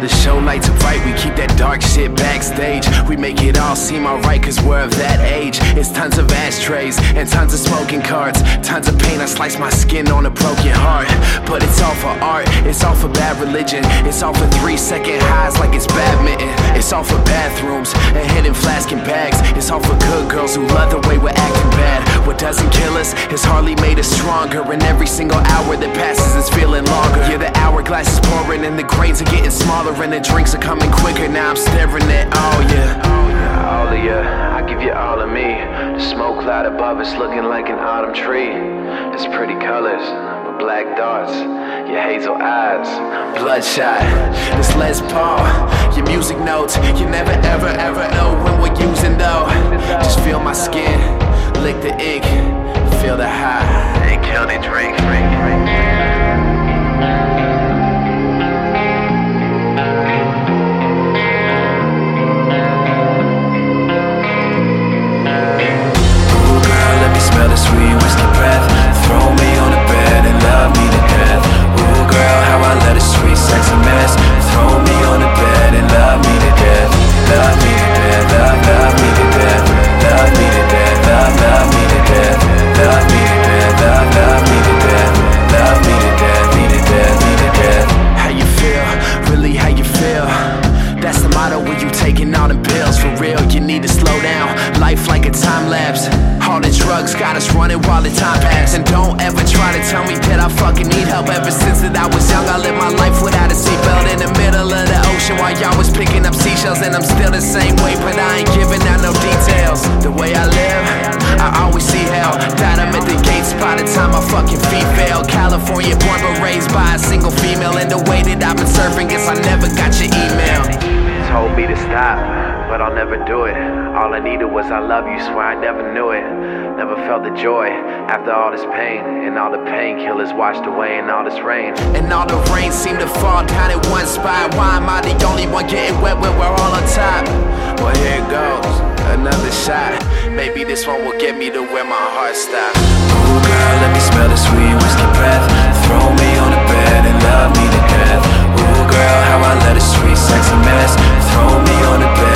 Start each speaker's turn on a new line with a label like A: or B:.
A: The show lights are bright, we keep that dark shit backstage. We make it all seem alright cause we're of that age. It's tons of ashtrays and tons of smoking cards, tons of pain, I slice my skin on a broken heart. But it's all for art, it's all for bad religion. It's all for 3-second highs like it's badminton. It's all for bathrooms and hidden flask and bags. It's all for good girls who love the way we're acting bad. What doesn't kill us has hardly made us stronger, and every single hour that passes is feeling longer. Yeah, the hourglass is pouring and the grains are getting smaller, and the drinks are coming quicker. Now I'm staring at all all of you, I give you all of me. The smoke cloud above us looking like an autumn tree. It's pretty colors, but black dots, your hazel eyes, bloodshot. This Les Paul, your music notes. You never ever ever know when we're using though. Just feel my skin, lick the ink, feel the high, and kill the drink. Smell the sweet whiskey breath. Throw me on the bed and love me to death. Ooh girl, how I let a sweet sexy mess. Throw me on the bed and love me to death. Love me to death, love me to death. Love me to death, love me to death. Love me to death, love me to death. Love me to death, me to death, me to death. How you feel? Really how you feel? That's the motto when you taking all them pills. For real, you need to slow down. Life like a time lapse. All the drugs got us running while the time passes. And don't ever try to tell me that I fucking need help. Ever since that I was young, I lived my life without a seatbelt. In the middle of the ocean while y'all was picking up seashells. And I'm still the same way, but I ain't giving out no details. The way I live, I always see hell. Died I'm at the gates by the time my fucking feet fail. California born but raised by a single female. And the way that I've been surfing, guess I never got your email. Told me to stop, but I'll never do it. All I needed was I love you, swear I never knew it. Never felt the joy after all this pain. And all the painkillers washed away in all this rain. And all the rain seemed to fall down in one spot. Why am I the only one getting wet when we're all on top? Well, here it goes, another shot. Maybe this one will get me to where my heart stops. Ooh girl, let me smell the sweet whiskey breath. Throw me on the bed and love me to death. Ooh girl, how I let a sweet sexy mess. Throw me on the bed